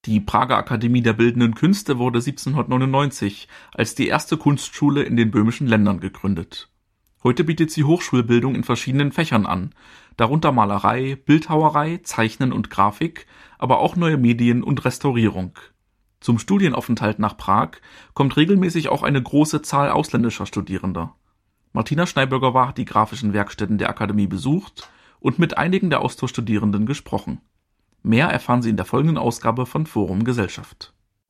Die Prager Akademie der Bildenden Künste wurde 1799 als die erste Kunstschule in den böhmischen Ländern gegründet. Heute bietet sie Hochschulbildung in verschiedenen Fächern an, darunter Malerei, Bildhauerei, Zeichnen und Grafik, aber auch neue Medien und Restaurierung. Zum Studienaufenthalt nach Prag kommt regelmäßig auch eine große Zahl ausländischer Studierender. Martina Schneibürger hat die grafischen Werkstätten der Akademie besucht und mit einigen der Austauschstudierenden gesprochen. Mehr erfahren Sie in der folgenden Ausgabe von Forum Gesellschaft.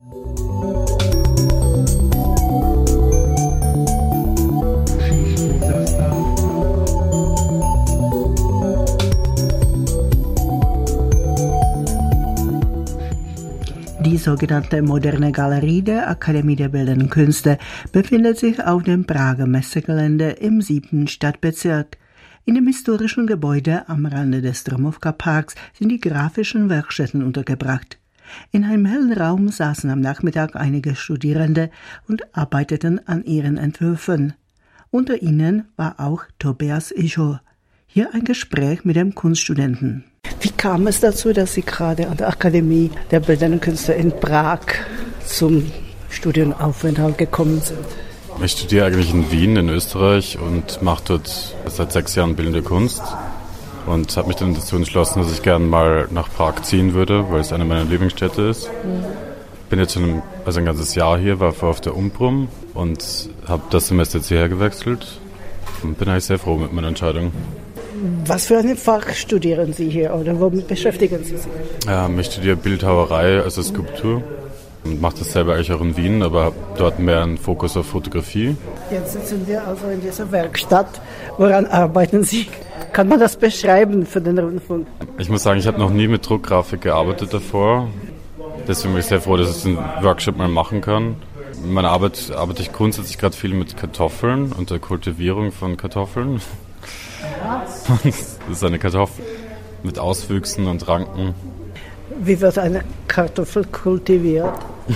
Die sogenannte Moderne Galerie der Akademie der Bildenden Künste befindet sich auf dem Prager Messegelände im 7. Stadtbezirk. In dem historischen Gebäude am Rande des Stromovka-Parks sind die grafischen Werkstätten untergebracht. In einem hellen Raum saßen am Nachmittag einige Studierende und arbeiteten an ihren Entwürfen. Unter ihnen war auch Tobias Ischow. Hier ein Gespräch mit dem Kunststudenten. Wie kam es dazu, dass Sie gerade an der Akademie der Bildenden Künste in Prag zum Studienaufenthalt gekommen sind? Ich studiere eigentlich in Wien in Österreich und mache dort seit 6 Jahren Bildende Kunst und habe mich dann dazu entschlossen, dass ich gerne mal nach Prag ziehen würde, weil es eine meiner Lieblingsstädte ist. Bin jetzt schon ein ganzes Jahr hier, war vorher auf der Umbrum und habe das Semester jetzt hierher gewechselt und bin eigentlich sehr froh mit meiner Entscheidung. Was für ein Fach studieren Sie hier oder womit beschäftigen Sie sich? Ich studiere Bildhauerei, also Skulptur. Und mache das selber eigentlich auch in Wien, aber habe dort mehr einen Fokus auf Fotografie. Jetzt sitzen wir also in dieser Werkstatt. Woran arbeiten Sie? Kann man das beschreiben für den Rundfunk? Ich muss sagen, ich habe noch nie mit Druckgrafik gearbeitet davor. Deswegen bin ich sehr froh, dass ich einen Workshop mal machen kann. In meiner Arbeit arbeite ich grundsätzlich gerade viel mit Kartoffeln und der Kultivierung von Kartoffeln. Das ist eine Kartoffel mit Auswüchsen und Ranken. Wie wird eine Kartoffel kultiviert?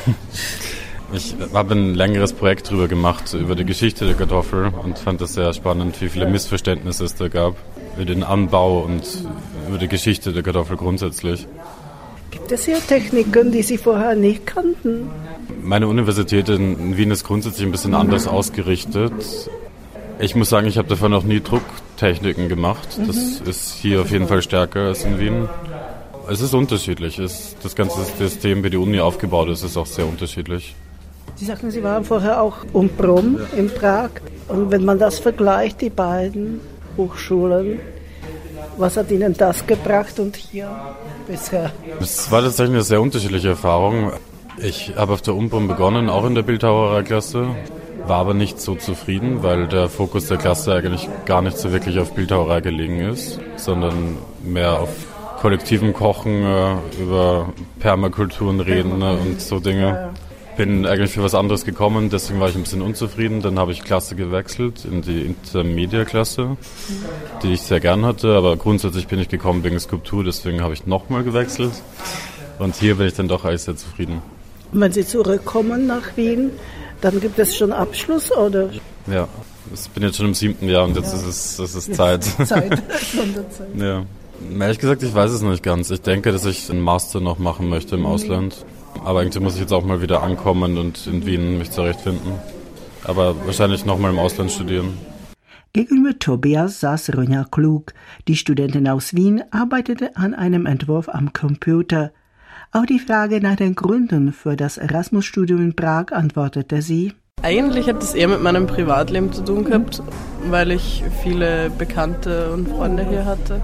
Ich habe ein längeres Projekt darüber gemacht, über die Geschichte der Kartoffel und fand das sehr spannend, wie viele Missverständnisse es da gab über den Anbau und über die Geschichte der Kartoffel grundsätzlich. Gibt es hier Techniken, die Sie vorher nicht kannten? Meine Universität in Wien ist grundsätzlich ein bisschen anders ausgerichtet. Ich muss sagen, ich habe davon noch nie Drucktechniken gemacht. Das ist hier auf jeden Fall stärker als in Wien. Es ist unterschiedlich. Das ganze System, wie die Uni aufgebaut ist, ist auch sehr unterschiedlich. Sie sagten, Sie waren vorher auch Umbrum in Prag. Und wenn man das vergleicht, die beiden Hochschulen, was hat Ihnen das gebracht und hier bisher? Es war tatsächlich eine sehr unterschiedliche Erfahrung. Ich habe auf der Umbrum begonnen, auch in der Bildhauerei-Klasse, war aber nicht so zufrieden, weil der Fokus der Klasse eigentlich gar nicht so wirklich auf Bildhauerei gelegen ist, sondern mehr auf kollektivem Kochen, über Permakulturen reden und so Dinge. Bin eigentlich für was anderes gekommen, deswegen war ich ein bisschen unzufrieden. Dann habe ich Klasse gewechselt in die Intermedia-Klasse, die ich sehr gern hatte, aber grundsätzlich bin ich gekommen wegen Skulptur, deswegen habe ich nochmal gewechselt. Und hier bin ich dann doch eigentlich sehr zufrieden. Und wenn Sie zurückkommen nach Wien, dann gibt es schon Abschluss, oder? Ja, ich bin jetzt schon im 7. Jahr und jetzt ist es Zeit. Zeit. Ja. Ehrlich gesagt, ich weiß es noch nicht ganz. Ich denke, dass ich einen Master noch machen möchte im Ausland. Aber eigentlich muss ich jetzt auch mal wieder ankommen und in Wien mich zurechtfinden. Aber wahrscheinlich noch mal im Ausland studieren. Gegenüber Tobias saß Ronja Klug. Die Studentin aus Wien arbeitete an einem Entwurf am Computer. Auf die Frage nach den Gründen für das Erasmus-Studium in Prag antwortete sie: Eigentlich hat es eher mit meinem Privatleben zu tun gehabt, weil ich viele Bekannte und Freunde hier hatte.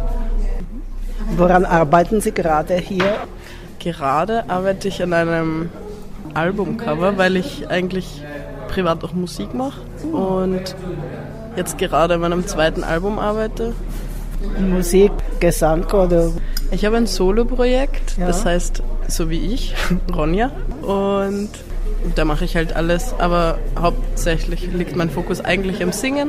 Woran arbeiten Sie gerade hier? Gerade arbeite ich an einem Albumcover, weil ich eigentlich privat auch Musik mache und jetzt gerade an meinem 2. Album arbeite. Musik, Gesang oder? Ich habe ein Solo-Projekt, das heißt so wie ich, Ronja, und da mache ich halt alles, aber hauptsächlich liegt mein Fokus eigentlich am Singen,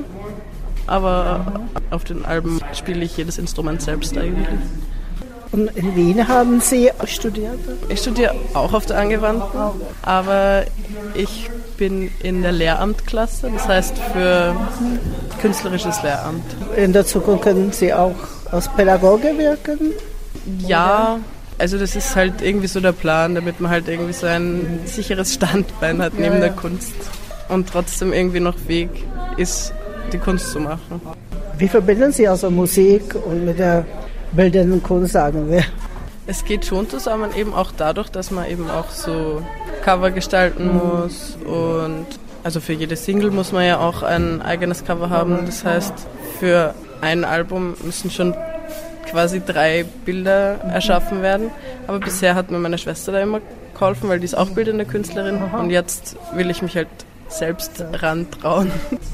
aber auf den Alben spiele ich jedes Instrument selbst eigentlich. Und in Wien haben Sie studiert? Ich studiere auch auf der Angewandten, aber ich bin in der Lehramtklasse, das heißt für künstlerisches Lehramt. In der Zukunft können Sie auch als Pädagoge wirken? Ja, Also das ist halt irgendwie so der Plan, damit man halt irgendwie so ein sicheres Standbein hat neben der Kunst und trotzdem irgendwie noch Weg ist, die Kunst zu machen. Wie verbinden Sie also Musik und mit der bildenden Kunst, sagen wir? Es geht schon zusammen, eben auch dadurch, dass man eben auch so Cover gestalten muss und also für jede Single muss man ja auch ein eigenes Cover haben. Das heißt, für ein Album müssen schon quasi 3 Bilder erschaffen werden. Aber bisher hat mir meine Schwester da immer geholfen, weil die ist auch bildende Künstlerin. Und jetzt will ich mich halt selbst rantrauen.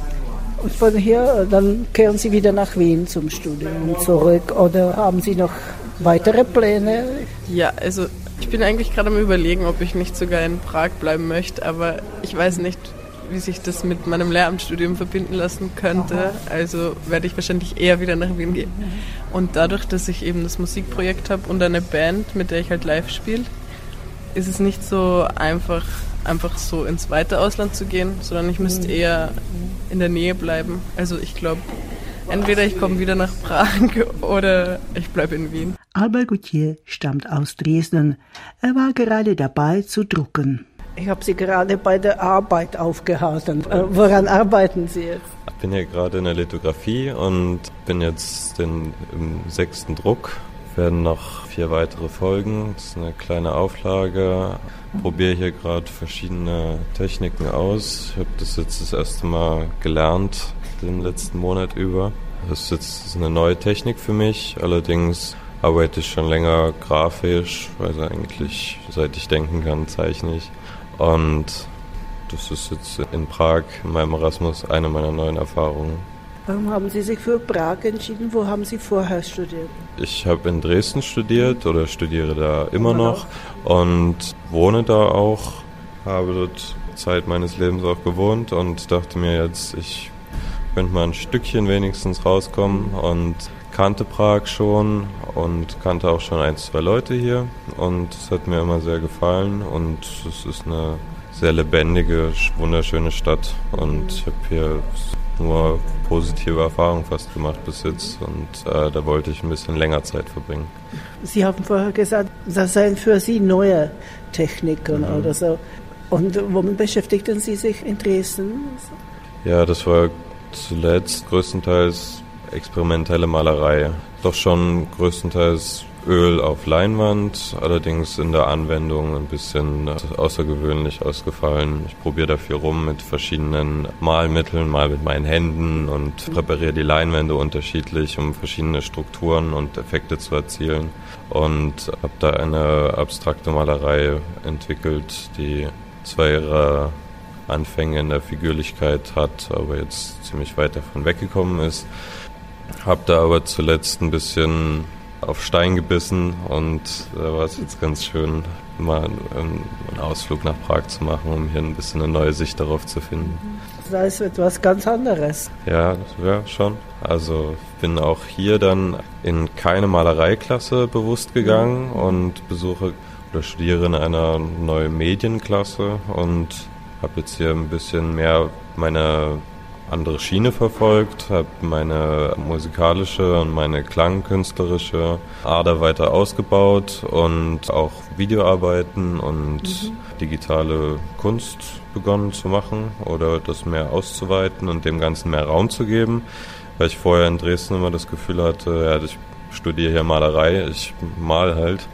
Und von hier, dann kehren Sie wieder nach Wien zum Studium zurück oder haben Sie noch weitere Pläne? Ja, also ich bin eigentlich gerade am Überlegen, ob ich nicht sogar in Prag bleiben möchte, aber ich weiß nicht, wie sich das mit meinem Lehramtsstudium verbinden lassen könnte. Also werde ich wahrscheinlich eher wieder nach Wien gehen. Und dadurch, dass ich eben das Musikprojekt habe und eine Band, mit der ich halt live spiele, ist es nicht so einfach so ins weite Ausland zu gehen, sondern ich müsste eher in der Nähe bleiben. Also ich glaube, entweder ich komme wieder nach Prag oder ich bleibe in Wien. Albert Gauthier stammt aus Dresden. Er war gerade dabei zu drucken. Ich habe Sie gerade bei der Arbeit aufgehalten. Woran arbeiten Sie jetzt? Ich bin hier gerade in der Lithografie und bin jetzt im 6. Druck. Werden noch 4 weitere Folgen. Das ist eine kleine Auflage. Probiere hier gerade verschiedene Techniken aus. Ich habe das jetzt das erste Mal gelernt, den letzten Monat über. Das ist jetzt eine neue Technik für mich. Allerdings arbeite ich schon länger grafisch, also eigentlich seit ich denken kann, zeichne ich. Und das ist jetzt in Prag, in meinem Erasmus, eine meiner neuen Erfahrungen. Warum haben Sie sich für Prag entschieden? Wo haben Sie vorher studiert? Ich habe in Dresden studiert oder studiere da immer noch und wohne da auch, habe dort Zeit meines Lebens auch gewohnt und dachte mir jetzt, ich könnte mal ein Stückchen wenigstens rauskommen und kannte Prag schon und kannte auch schon 1, 2 Leute hier und es hat mir immer sehr gefallen und es ist eine sehr lebendige, wunderschöne Stadt und ich habe hier nur positive Erfahrungen fast gemacht bis jetzt und da wollte ich ein bisschen länger Zeit verbringen. Sie haben vorher gesagt, das seien für Sie neue Techniken oder so. Und womit beschäftigten Sie sich in Dresden? Ja, das war zuletzt größtenteils experimentelle Malerei. Doch schon größtenteils Öl auf Leinwand, allerdings in der Anwendung ein bisschen außergewöhnlich ausgefallen. Ich probiere da viel rum mit verschiedenen Malmitteln, mal mit meinen Händen und präpariere die Leinwände unterschiedlich, um verschiedene Strukturen und Effekte zu erzielen. Und habe da eine abstrakte Malerei entwickelt, die zwar ihre Anfänge in der Figürlichkeit hat, aber jetzt ziemlich weit davon weggekommen ist. Habe da aber zuletzt ein bisschen auf Stein gebissen und da war es jetzt ganz schön, mal einen Ausflug nach Prag zu machen, um hier ein bisschen eine neue Sicht darauf zu finden. Das ist etwas ganz anderes. Ja, schon. Also ich bin auch hier dann in keine Malereiklasse bewusst gegangen und besuche oder studiere in einer neuen Medienklasse und habe jetzt hier ein bisschen mehr meine andere Schiene verfolgt, habe meine musikalische und meine klangkünstlerische Ader weiter ausgebaut und auch Videoarbeiten und digitale Kunst begonnen zu machen oder das mehr auszuweiten und dem Ganzen mehr Raum zu geben, weil ich vorher in Dresden immer das Gefühl hatte, ja, ich studiere hier Malerei, ich mal halt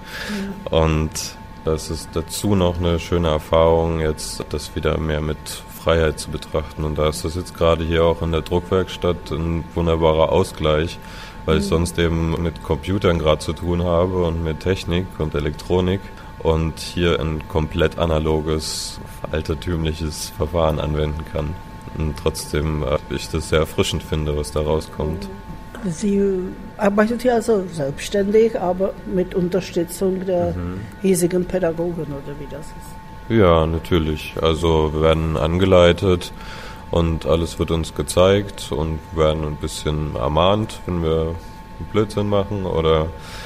und das ist dazu noch eine schöne Erfahrung, jetzt das wieder mehr mit Freiheit zu betrachten. Und da ist das jetzt gerade hier auch in der Druckwerkstatt ein wunderbarer Ausgleich, weil ich sonst eben mit Computern gerade zu tun habe und mit Technik und Elektronik und hier ein komplett analoges, altertümliches Verfahren anwenden kann. Und trotzdem ich das sehr erfrischend finde, was da rauskommt. Sie arbeitet ja also selbstständig, aber mit Unterstützung der hiesigen Pädagogen, oder wie das ist? Ja, natürlich. Also wir werden angeleitet und alles wird uns gezeigt und wir werden ein bisschen ermahnt, wenn wir einen Blödsinn machen oder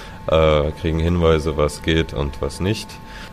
kriegen Hinweise, was geht und was nicht.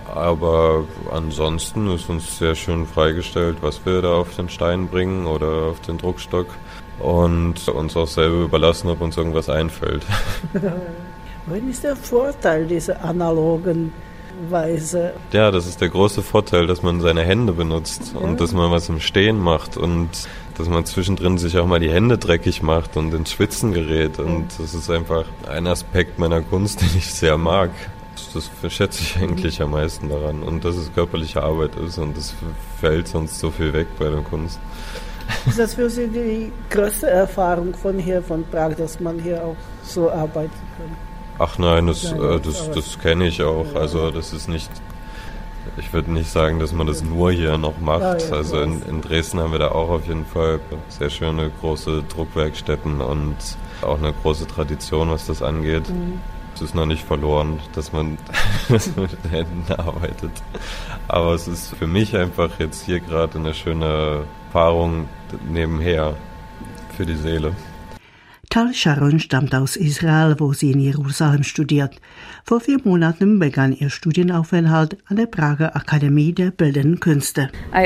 Aber ansonsten ist uns sehr schön freigestellt, was wir da auf den Stein bringen oder auf den Druckstock und uns auch selber überlassen, ob uns irgendwas einfällt. Was ist der Vorteil dieser analogen Weise? Ja, das ist der große Vorteil, dass man seine Hände benutzt und dass man was im Stehen macht und dass man zwischendrin sich auch mal die Hände dreckig macht und ins Schwitzen gerät. Und das ist einfach ein Aspekt meiner Kunst, den ich sehr mag. Das schätze ich eigentlich am meisten daran. Und dass es körperliche Arbeit ist und das fällt sonst so viel weg bei der Kunst. Ist das für Sie die größte Erfahrung von Prag, dass man hier auch so arbeiten kann? Ach nein, das kenne ich auch. Also das ist nicht, ich würde nicht sagen, dass man das nur hier noch macht. Also in Dresden haben wir da auch auf jeden Fall sehr schöne große Druckwerkstätten und auch eine große Tradition, was das angeht. Es ist noch nicht verloren, dass man mit den Händen arbeitet. Aber es ist für mich einfach jetzt hier gerade eine schöne Erfahrung nebenher für die Seele. Tal Sharon stammt aus Israel, wo sie in Jerusalem studiert. Vor 4 Monaten begann ihr Studienaufenthalt an der Prager Akademie der Bildenden Künste.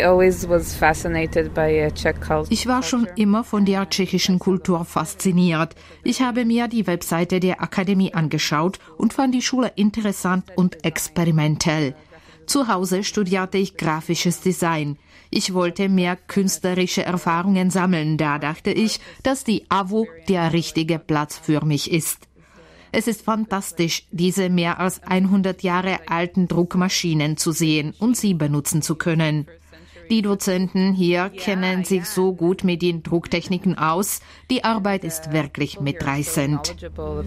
Ich war schon immer von der tschechischen Kultur fasziniert. Ich habe mir die Webseite der Akademie angeschaut und fand die Schule interessant und experimentell. Zu Hause studierte ich grafisches Design. Ich wollte mehr künstlerische Erfahrungen sammeln. Da dachte ich, dass die AWO der richtige Platz für mich ist. Es ist fantastisch, diese mehr als 100 Jahre alten Druckmaschinen zu sehen und sie benutzen zu können. Die Dozenten hier kennen sich so gut mit den Drucktechniken aus. Die Arbeit ist wirklich mitreißend.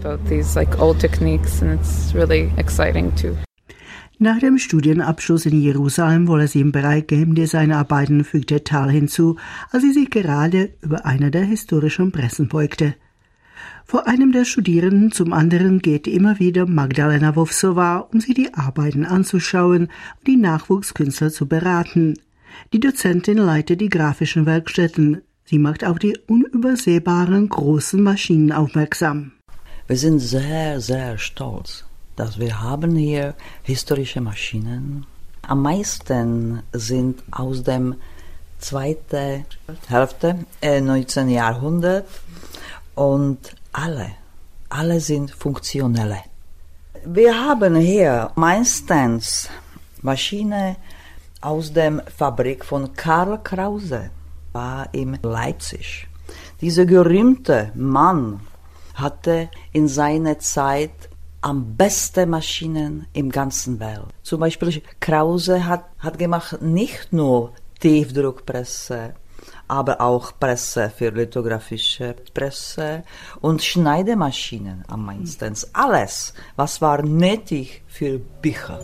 Nach dem Studienabschluss in Jerusalem wolle sie im Bereich Game Design arbeiten, fügte Tal hinzu, als sie sich gerade über eine der historischen Pressen beugte. Vor einem der Studierenden zum anderen geht immer wieder Magdalena Wowsowa, um sich die Arbeiten anzuschauen und die Nachwuchskünstler zu beraten. Die Dozentin leitet die grafischen Werkstätten. Sie macht auf die unübersehbaren großen Maschinen aufmerksam. Wir sind sehr, sehr stolz, dass wir haben hier historische Maschinen. Am meisten sind aus dem zweiten Hälfte 19. Jahrhundert und alle sind funktionelle. Wir haben hier meistens Maschinen aus der Fabrik von Karl Krause, war in Leipzig. Dieser berühmte Mann hatte in seiner Zeit am besten Maschinen im ganzen Welt. Zum Beispiel Krause hat gemacht nicht nur Tiefdruckpresse, aber auch Presse für lithografische Presse und Schneidemaschinen am meisten. Alles, was war nötig für Bücher.